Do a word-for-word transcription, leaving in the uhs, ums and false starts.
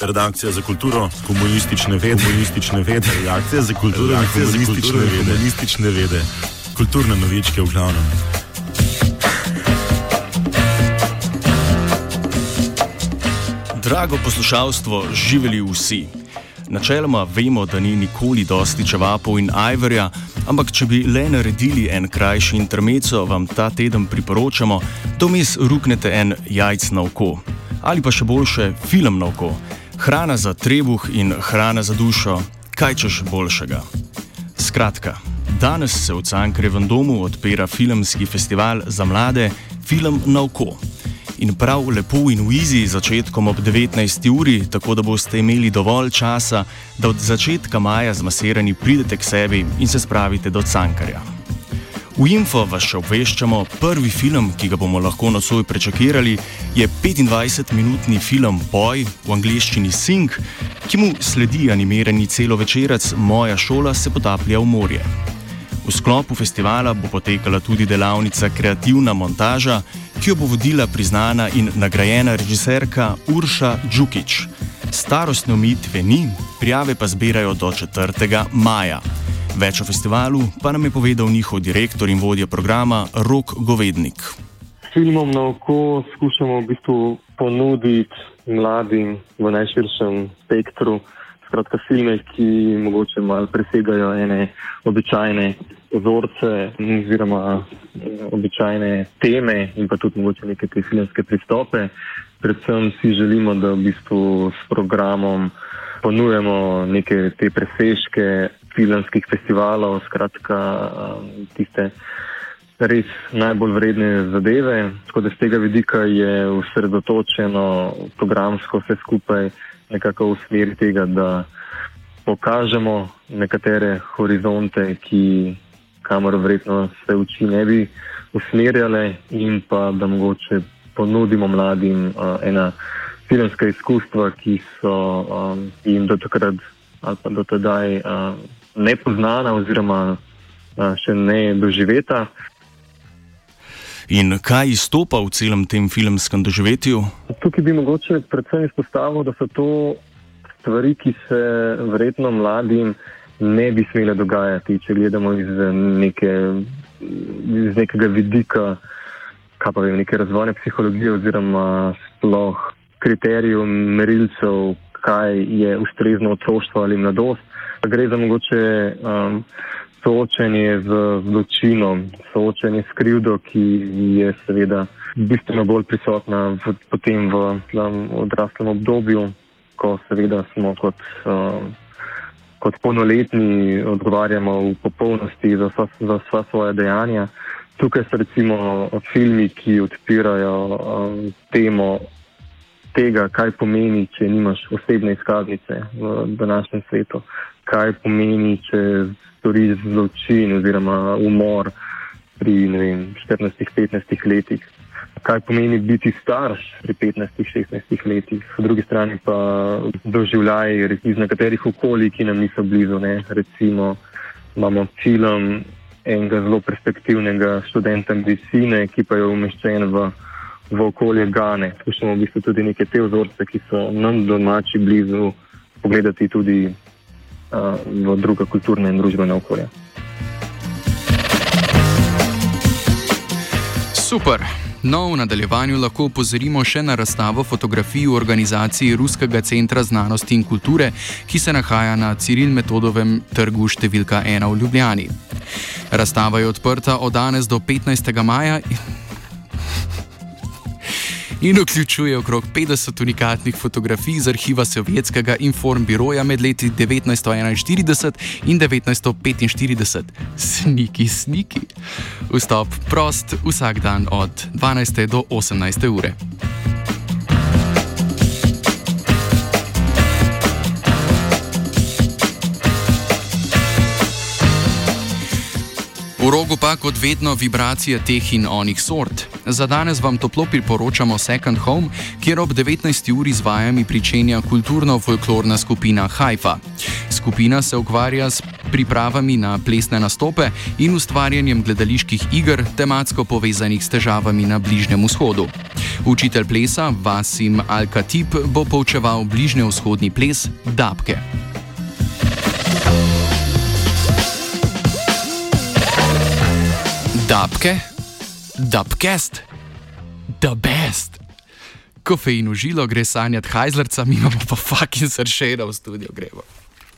redakcija za kulturo, komunistične vede, komunistične vede, redakcija za kulturo, redakcija za komunistične vede, komunistične vede, kulturne novičke v glavnem. Drago poslušalstvo, živeli vsi. Načeloma vemo, da ni nikoli dosti čevapov in ajverja, ampak če bi le naredili en krajši intermezzo, vam ta teden priporočamo, da vmes ruknete en jajc na oko. Ali pa še boljše, film na oko. Hrana za trebuh in hrana za dušo, kaj češ boljšega. Skratka, danes se v Cankarjevem domu odpira filmski festival za mlade Film na oko. In prav lepo in v izi začetkom ob devetnajsti uri, tako da boste imeli dovolj časa, da od začetka maja zmasirani pridete k sebi in se spravite do Cankarja. V info vas še obveščamo, prvi film, ki ga bomo lahko nocoj prečakirali, je petindvajsetminutni film Boj, v angleščini Sing, ki mu sledi animirani celovečerec Moja šola se potaplja v morje. V sklopu festivala bo potekala tudi delavnica Kreativna montaža, ki jo bo vodila priznana in nagrajena režiserka Urša Džukić. Starostne omejitve ni, prijave pa zbirajo do četrtega maja. Več o festivalu pa nam je povedal njihov direktor in vodja programa Rok Govednik. Filmom na oko skušamo v bistvu ponuditi mladim v najširšem spektru, skratka filme, ki mogoče malo presegajo ene običajne vzorce oziroma običajne teme in pa tudi mogoče neke te filmske pristope. Predvsem si želimo, da v bistvu s programom ponujemo neke te presežke filmskih festivalov, skratka tiste res najbolj vredne zadeve. Tako da z tega vidika je osredotočeno programsko vse skupaj nekako v smeri tega, da pokažemo nekatere horizonte, ki kamor verjetno se oči ne bi usmerjale, in pa da mogoče ponudimo mladim uh, ena filmska izkustva, ki so um, jim do takrat ali pa do tedaj uh, nepoznana oziroma uh, še ne doživeta. In kaj izstopa v celem tem filmskem doživetju? Tukaj bi mogoče predvsem izpostavil, da so to stvari, ki se verjetno mladim ne bi smele dogajati, če gledamo iz, neke, iz nekega vidika, kaj pa vem, neke razvojne psihologije oziroma sploh kriterijev, merilcev, kaj je ustrezno otroštvo ali mladost. Gre za mogoče um, soočenje z zločinom, soočenje s krivdo, ki je seveda bistveno bolj prisotna v, potem v tam, odraslem obdobju, ko seveda smo kot, uh, kot polnoletni odgovarjamo v popolnosti za vsa, za vsa svoja dejanja. Tukaj so recimo filmi, ki odpirajo um, temo tega, kaj pomeni, če nimaš osebne izkaznice v današnjem svetu, kaj pomeni, če storiš zločin oziroma umor pri ne vem, štirinajstih petnajstih letih, kaj pomeni biti starš pri petnajstih šestnajstih letih, po drugi strani pa doživljaj iz nekaterih okolij, ki nam niso blizu. Ne? Recimo imamo film enega zelo perspektivnega študenta medicine, ki pa je umeščen v, v okolje Gane. Skušamo v bistvu tudi neke te vzorce, ki so nam domači blizu, pogledati tudi uh, v druga kulturna in družbena okolja. Super! No, v nadaljevanju lahko opozorimo še na razstavo fotografij v organizaciji Ruskega centra znanosti in kulture, ki se nahaja na Ciril Metodovem trgu številka ena v Ljubljani. Razstava je odprta od danes do petnajstega maja in vključuje okrog petdeset unikatnih fotografij z arhiva Sovjetskega informbiroja med leti devetnajststo enainštirideset in devetnajststo petinštirideset. Sniki, sniki. Vstop prost vsak dan od dvanajste do osemnajste ure. V rogu pa kot vedno vibracije teh in onih sort. Za danes vam toplo priporočamo Second Home, kjer ob devetnajsti uri z vajami pričenja kulturno-folklorna skupina Haifa. Skupina se ukvarja s pripravami na plesne nastope in ustvarjanjem gledaliških iger, tematsko povezanih s težavami na Bližnjem vzhodu. Učitelj plesa Vasim Al-Khatib bo poučeval bližnjevzhodni ples dabke. Dabke? Dabkest? The best! Kofein v žilo gre sanjati hajzlerca, mi imamo pa fucking sršera v studio gremo.